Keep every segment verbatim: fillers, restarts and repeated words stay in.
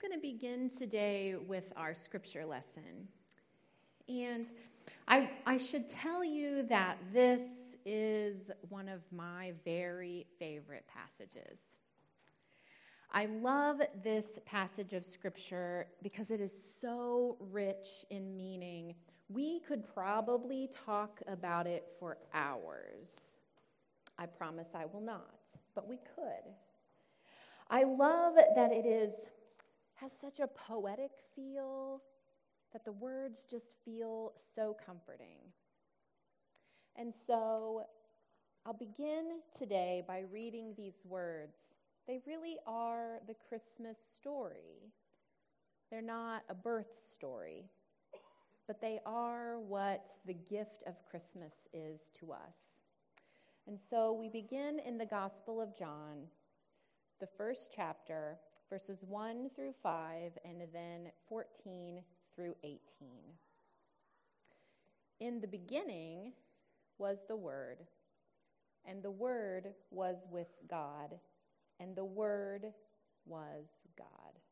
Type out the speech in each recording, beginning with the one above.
going to begin today with our scripture lesson. And I, I should tell you that this is one of my very favorite passages. I love this passage of scripture because it is so rich in meaning. We could probably talk about it for hours. I promise I will not, but we could. I love that it is has such a poetic feel, that the words just feel so comforting. And so I'll begin today by reading these words. They really are the Christmas story. They're not a birth story, but they are what the gift of Christmas is to us. And so we begin in the Gospel of John, the first chapter, verses one through five, and then fourteen through eighteen. In the beginning was the Word, and the Word was with God, and the Word was God.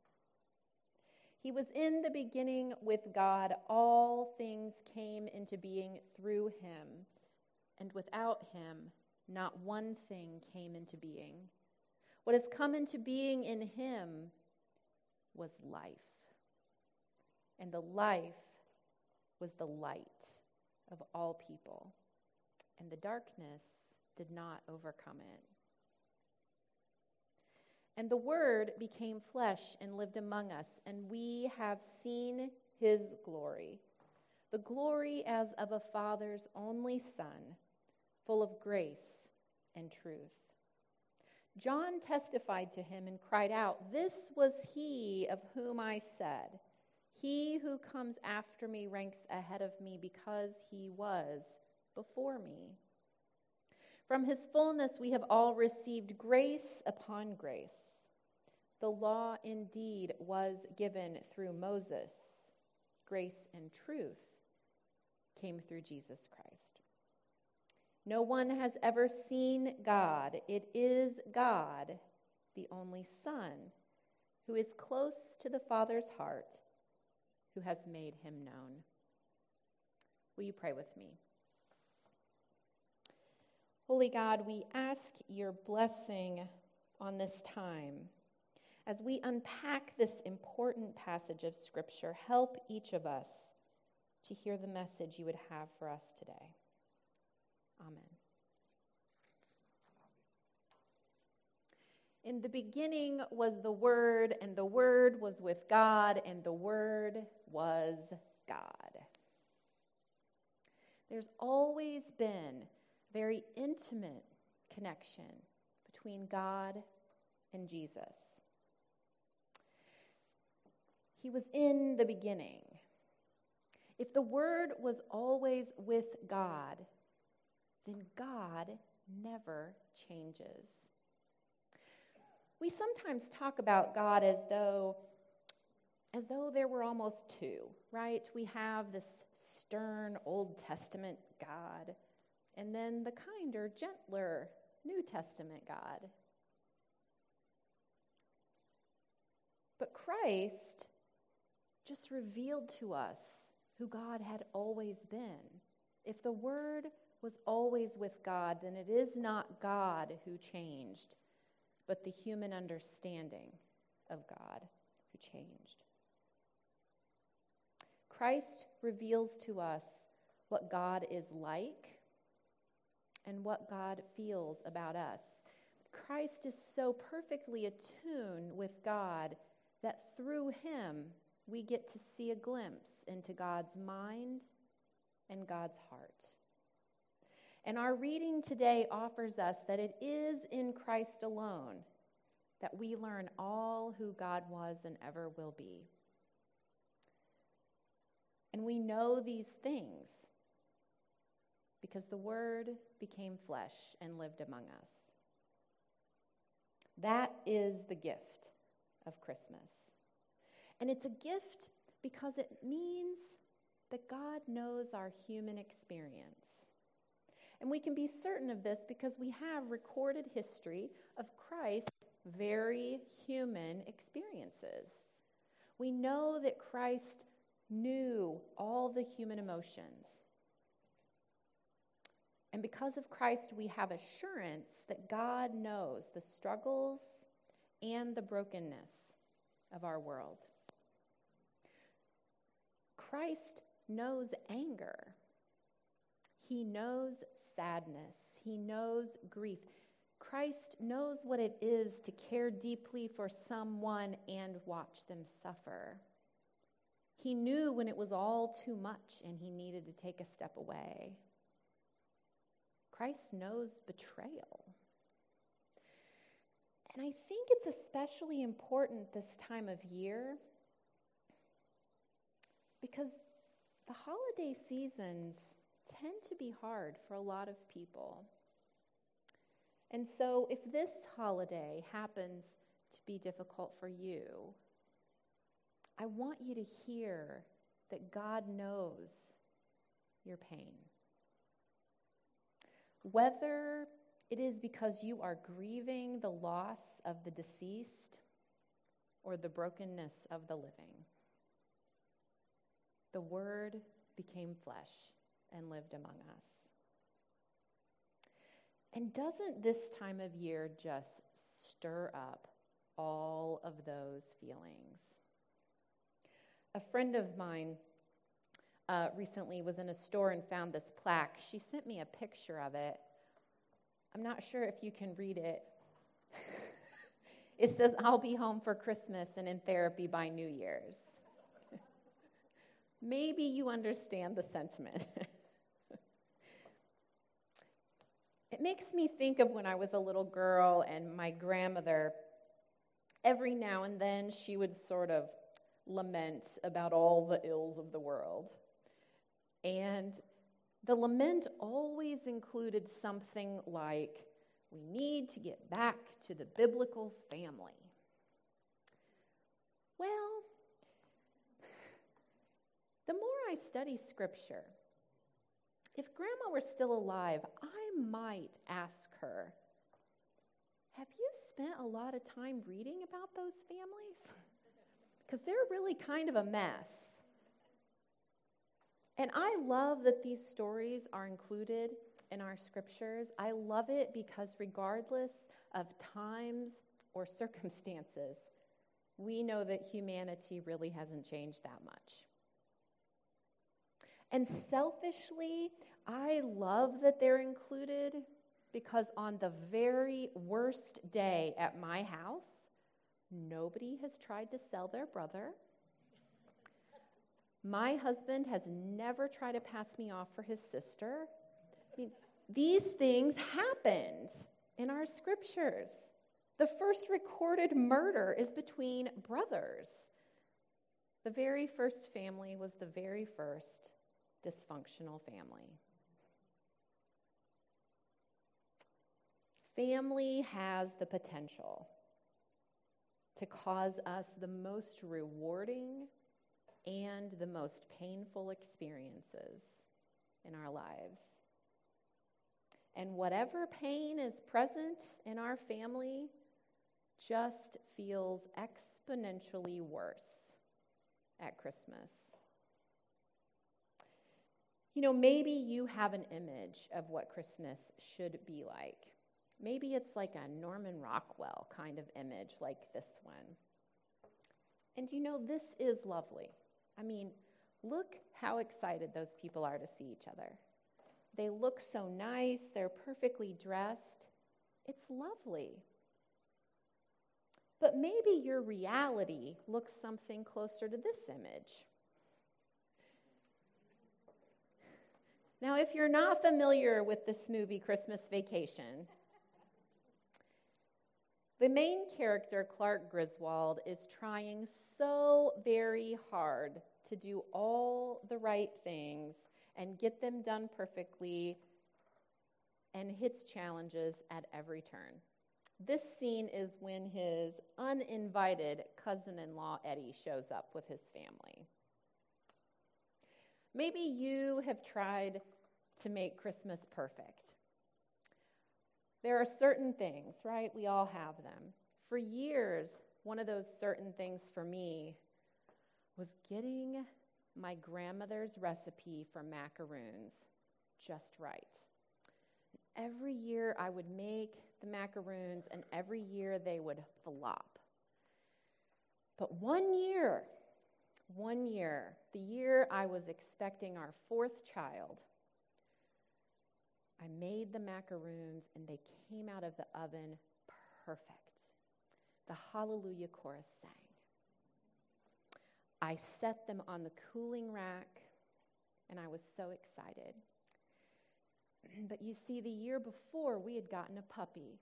He was in the beginning with God. All things came into being through him, and without him, not one thing came into being. What has come into being in him was life, and the life was the light of all people, and the darkness did not overcome it. And the Word became flesh and lived among us, and we have seen his glory, the glory as of a Father's only Son, full of grace and truth. John testified to him and cried out, "This was he of whom I said, 'He who comes after me ranks ahead of me because he was before me.' From his fullness we have all received grace upon grace. The law indeed was given through Moses. Grace and truth came through Jesus Christ. No one has ever seen God. It is God, the only Son, who is close to the Father's heart, who has made him known." Will you pray with me? Holy God, we ask your blessing on this time. As we unpack this important passage of Scripture, help each of us to hear the message you would have for us today. Amen. In the beginning was the Word, and the Word was with God, and the Word was God. There's always been a very intimate connection between God and Jesus. He was in the beginning. If the Word was always with God, then God never changes. We sometimes talk about God as though, as though there were almost two, right? We have this stern Old Testament God, and then the kinder, gentler New Testament God. But Christ just revealed to us who God had always been. If the Word was always with God, then it is not God who changed, but the human understanding of God who changed. Christ reveals to us what God is like and what God feels about us. Christ is so perfectly attuned with God that through him we get to see a glimpse into God's mind and God's heart. And our reading today offers us that it is in Christ alone that we learn all who God was and ever will be. And we know these things because the Word became flesh and lived among us. That is the gift of Christmas. And it's a gift because it means that God knows our human experience. And we can be certain of this because we have recorded history of Christ's very human experiences. We know that Christ knew all the human emotions. And because of Christ, we have assurance that God knows the struggles and the brokenness of our world. Christ knows anger. He knows sadness. He knows grief. Christ knows what it is to care deeply for someone and watch them suffer. He knew when it was all too much and he needed to take a step away. Christ knows betrayal. And I think it's especially important this time of year because the holiday seasons tend to be hard for a lot of people. And so if this holiday happens to be difficult for you, I want you to hear that God knows your pain. Whether it is because you are grieving the loss of the deceased or the brokenness of the living, the Word became flesh and lived among us. And doesn't this time of year just stir up all of those feelings? A friend of mine uh, recently was in a store and found this plaque. She sent me a picture of it. I'm not sure if you can read it. It says, "I'll be home for Christmas and in therapy by New Year's." Maybe you understand the sentiment. It makes me think of when I was a little girl and my grandmother, every now and then, she would sort of lament about all the ills of the world. And the lament always included something like, we need to get back to the biblical family. Well, the more I study Scripture, if Grandma were still alive, I might ask her, have you spent a lot of time reading about those families? Because they're really kind of a mess. And I love that these stories are included in our Scriptures. I love it because regardless of times or circumstances, we know that humanity really hasn't changed that much. And selfishly, I love that they're included because on the very worst day at my house, nobody has tried to sell their brother. My husband has never tried to pass me off for his sister. I mean, these things happened in our Scriptures. The first recorded murder is between brothers. The very first family was the very first dysfunctional family. Family has the potential to cause us the most rewarding and the most painful experiences in our lives. And whatever pain is present in our family just feels exponentially worse at Christmas. You know, maybe you have an image of what Christmas should be like. Maybe it's like a Norman Rockwell kind of image, like this one. And you know, this is lovely. I mean, look how excited those people are to see each other. They look so nice. They're perfectly dressed. It's lovely. But maybe your reality looks something closer to this image. Now, if you're not familiar with this movie, Christmas Vacation, the main character, Clark Griswold, is trying so very hard to do all the right things and get them done perfectly and hits challenges at every turn. This scene is when his uninvited cousin-in-law, Eddie, shows up with his family. Maybe you have tried to make Christmas perfect. There are certain things, right? We all have them. For years, one of those certain things for me was getting my grandmother's recipe for macaroons just right. Every year I would make the macaroons, and every year they would flop. But one year, one year, the year I was expecting our fourth child, I made the macaroons, and they came out of the oven perfect. The Hallelujah chorus sang. I set them on the cooling rack, and I was so excited. But you see, the year before, we had gotten a puppy.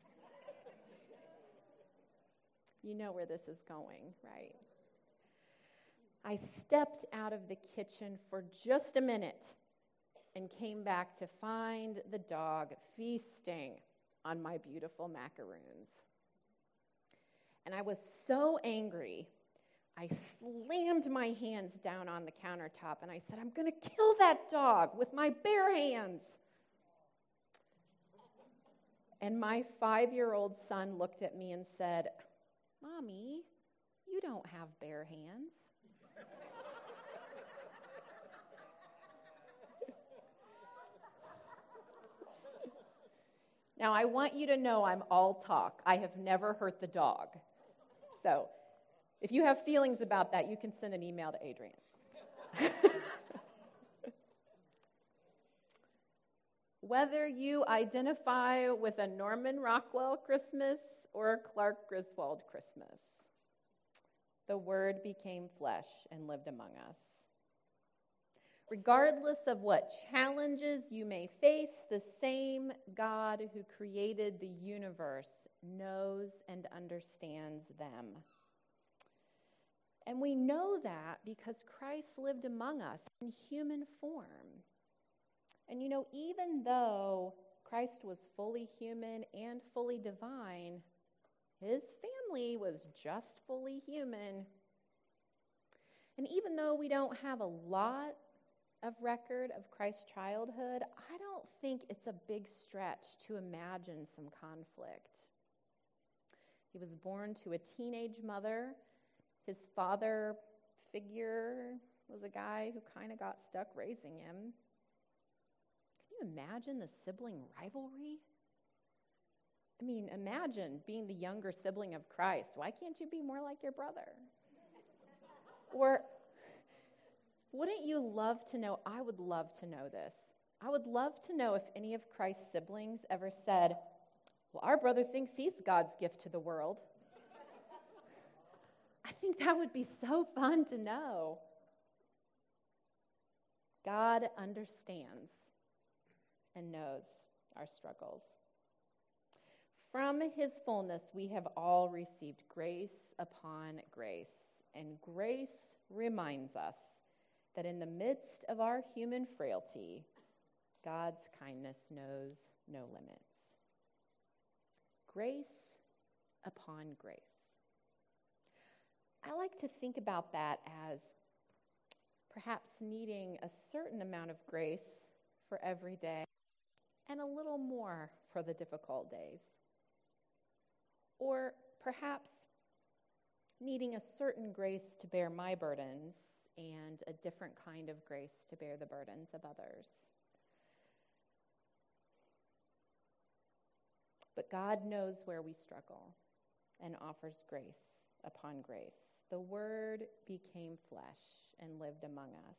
You know where this is going, right? I stepped out of the kitchen for just a minute and came back to find the dog feasting on my beautiful macaroons. And I was so angry, I slammed my hands down on the countertop and I said, I'm going to kill that dog with my bare hands. And my five-year-old son looked at me and said, Mommy, you don't have bare hands. Now, I want you to know I'm all talk. I have never hurt the dog. So if you have feelings about that, you can send an email to Adrian. Whether you identify with a Norman Rockwell Christmas or a Clark Griswold Christmas, the Word became flesh and lived among us. Regardless of what challenges you may face, the same God who created the universe knows and understands them. And we know that because Christ lived among us in human form. And you know, even though Christ was fully human and fully divine, his family was just fully human. And even though we don't have a lot of record of Christ's childhood, I don't think it's a big stretch to imagine some conflict. He was born to a teenage mother. His father figure was a guy who kind of got stuck raising him. Can you imagine the sibling rivalry? I mean, imagine being the younger sibling of Christ. Why can't you be more like your brother? Or wouldn't you love to know, I would love to know this. I would love to know if any of Christ's siblings ever said, well, our brother thinks he's God's gift to the world. I think that would be so fun to know. God understands and knows our struggles. From his fullness, we have all received grace upon grace, and grace reminds us that in the midst of our human frailty, God's kindness knows no limits. Grace upon grace. I like to think about that as perhaps needing a certain amount of grace for every day and a little more for the difficult days. Or perhaps needing a certain grace to bear my burdens and a different kind of grace to bear the burdens of others. But God knows where we struggle and offers grace upon grace. The Word became flesh and lived among us.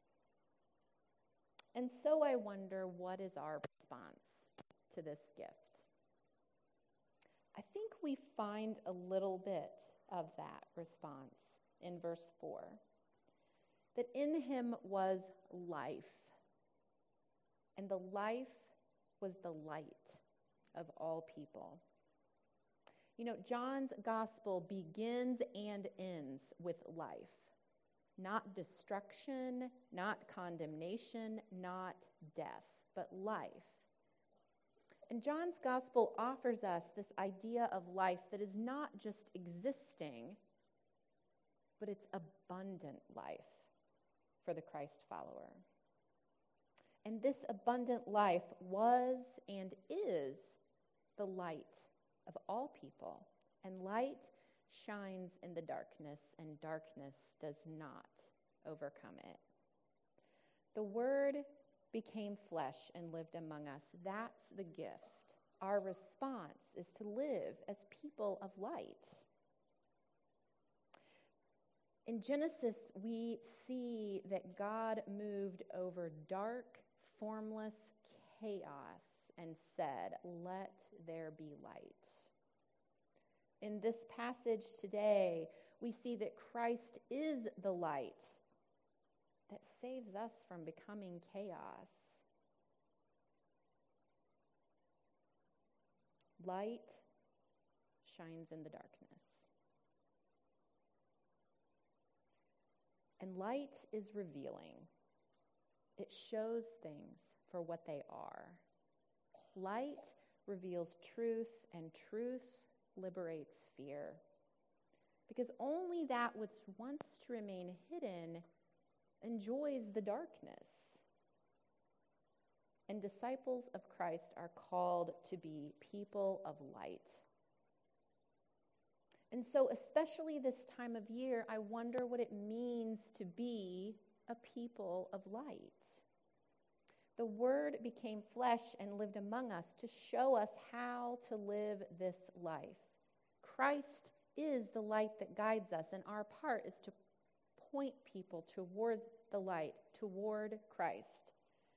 And so I wonder, what is our response to this gift? I think we find a little bit of that response in verse four. That in him was life, and the life was the light of all people. You know, John's gospel begins and ends with life. Not destruction, not condemnation, not death, but life. And John's gospel offers us this idea of life that is not just existing, but it's abundant life for the Christ follower. And this abundant life was and is the light of all people. And light shines in the darkness, and darkness does not overcome it. The Word became flesh and lived among us. That's the gift. Our response is to live as people of light. In Genesis, we see that God moved over dark, formless chaos and said, "Let there be light." In this passage today, we see that Christ is the light that saves us from becoming chaos. Light shines in the darkness. And light is revealing. It shows things for what they are. Light reveals truth, and truth liberates fear. Because only that which wants to remain hidden enjoys the darkness. And disciples of Christ are called to be people of light. And so, especially this time of year, I wonder what it means to be a people of light. The Word became flesh and lived among us to show us how to live this life. Christ is the light that guides us, and our part is to point people toward the light, toward Christ.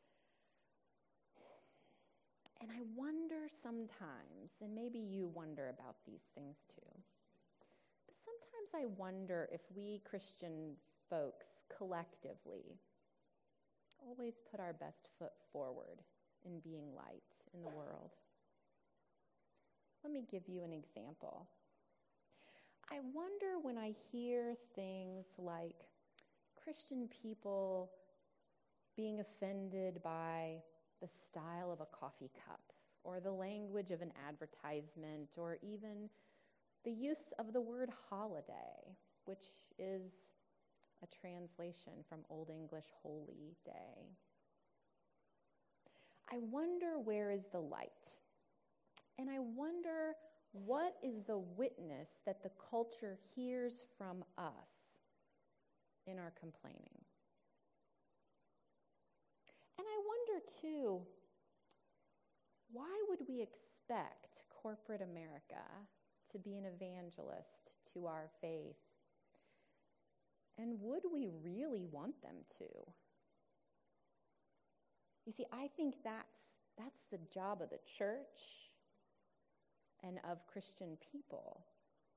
And I wonder sometimes, and maybe you wonder about these things too, but sometimes I wonder if we Christian folks collectively always put our best foot forward in being light in the world. Let me give you an example. I wonder when I hear things like Christian people being offended by the style of a coffee cup, or the language of an advertisement, or even the use of the word holiday, which is a translation from Old English holy day. I wonder where is the light? And I wonder what is the witness that the culture hears from us in our complaining? And I wonder, too, why would we expect corporate America to be an evangelist to our faith? And would we really want them to? You see, I think that's, that's the job of the church and of Christian people.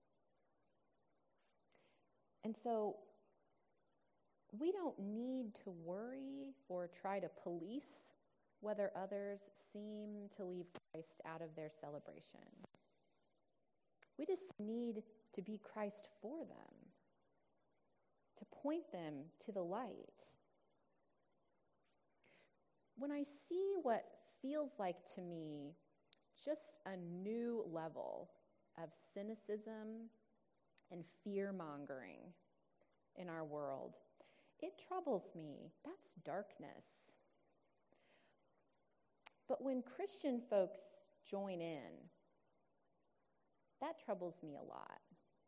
And so we don't need to worry or try to police whether others seem to leave Christ out of their celebration. We just need to be Christ for them, to point them to the light. When I see what feels like to me just a new level of cynicism and fear-mongering in our world, it troubles me. That's darkness. But when Christian folks join in, that troubles me a lot.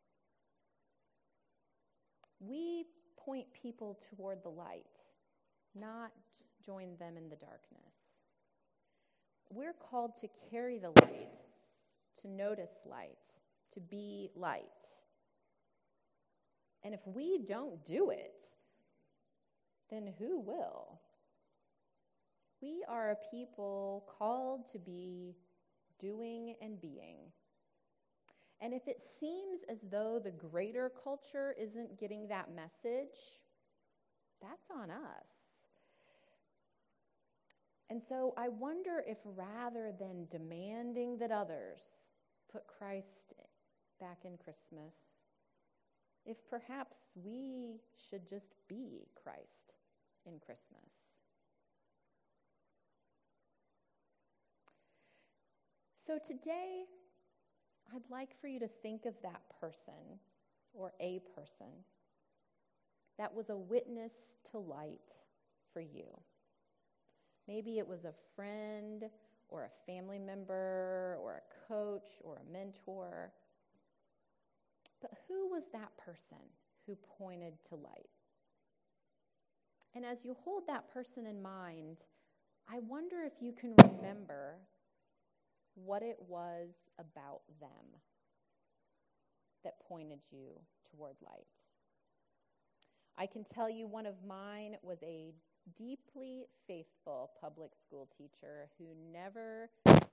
We point people toward the light, not join them in the darkness. We're called to carry the light, to notice light, to be light. And if we don't do it, then who will? We are a people called to be doing and being. And if it seems as though the greater culture isn't getting that message, that's on us. And so I wonder if rather than demanding that others put Christ back in Christmas, if perhaps we should just be Christ in Christmas. So today, I'd like for you to think of that person or a person that was a witness to light for you. Maybe it was a friend or a family member or a coach or a mentor. But who was that person who pointed to light? And as you hold that person in mind, I wonder if you can remember what it was about them that pointed you toward light. I can tell you one of mine was a deeply faithful public school teacher who never,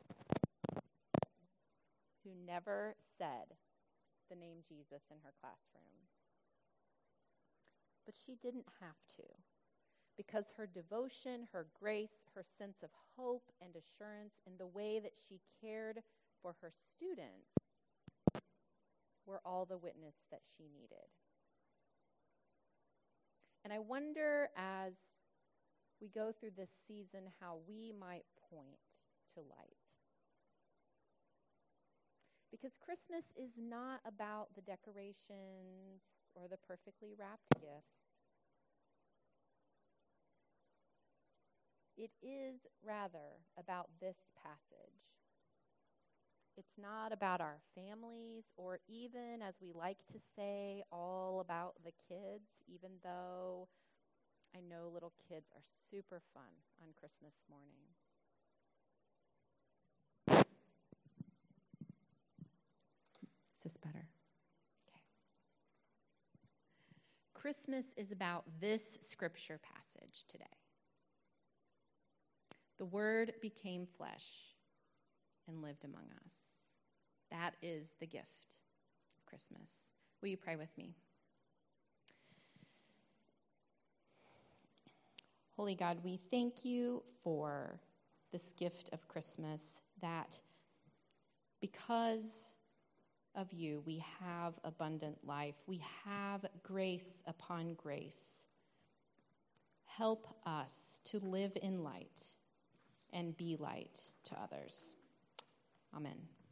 who never said the name Jesus in her classroom. But she didn't have to, because her devotion, her grace, her sense of hope and assurance in the way that she cared for her students were all the witness that she needed. And I wonder, as we go through this season, how we might point to light. Because Christmas is not about the decorations or the perfectly wrapped gifts. It is rather about this passage. It's not about our families, or even, as we like to say, all about the kids, even though I know little kids are super fun on Christmas morning. Is this better? Okay. Christmas is about this scripture passage today. The Word became flesh and lived among us. That is the gift of Christmas. Will you pray with me? Holy God, we thank you for this gift of Christmas, that because of you, we have abundant life. We have grace upon grace. Help us to live in light and be light to others. Amen.